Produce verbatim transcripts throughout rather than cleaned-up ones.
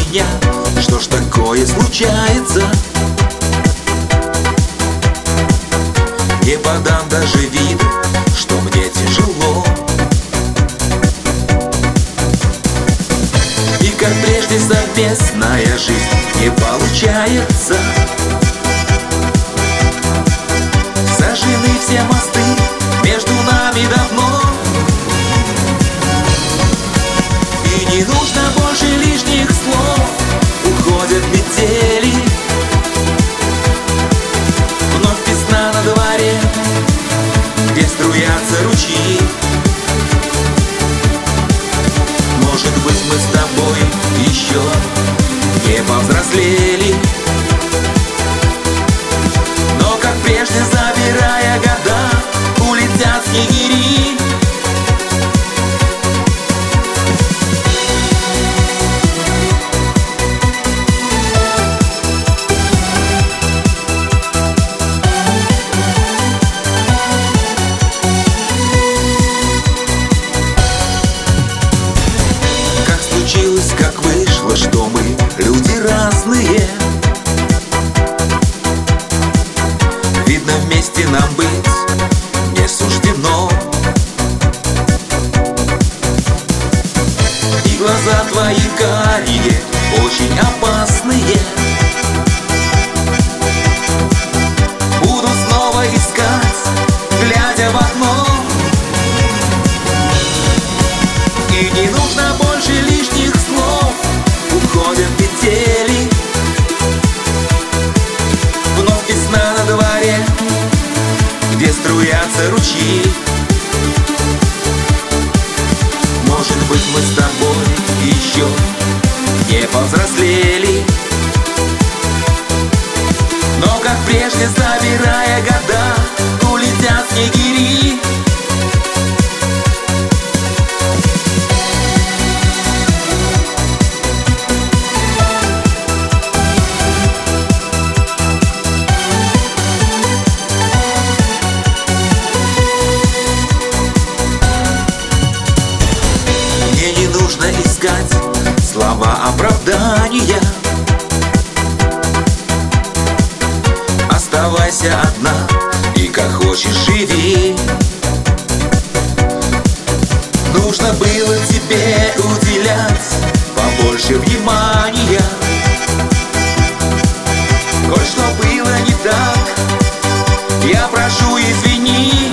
меня, что ж такое случается? Не подам даже вида, что мне тяжело. И как прежде совместная жизнь не получается. Сожжены все мосты между нами давно. И не нужно больше лишних слов. Уходят метели, вновь весна на дворе, где струятся ручьи. Может быть, мы с тобой еще не повзрослели, но как прежде, забирая года, улетят снегири. Как вышло, что мы люди разные. Видно, вместе нам быть не суждено. И глаза твои карие очень опасные. Буду снова искать, глядя в окно. И не нужно больше лишних слов. Уходят метели, вновь весна на дворе, где струятся ручьи. Может быть, мы с тобой еще не повзрослели, но как прежде, забирая года, улетят снегири. Нужно искать слова оправдания. Оставайся одна и как хочешь живи. Нужно было тебе уделять побольше внимания. Кое-что было не так, я прошу, извини.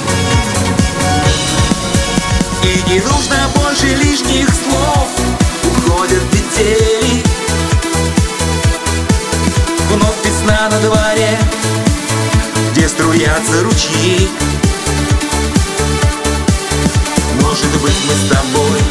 И не нужно больше лишних слов. Уходят метели, вновь весна на дворе, где струятся ручьи. Может быть, мы с тобой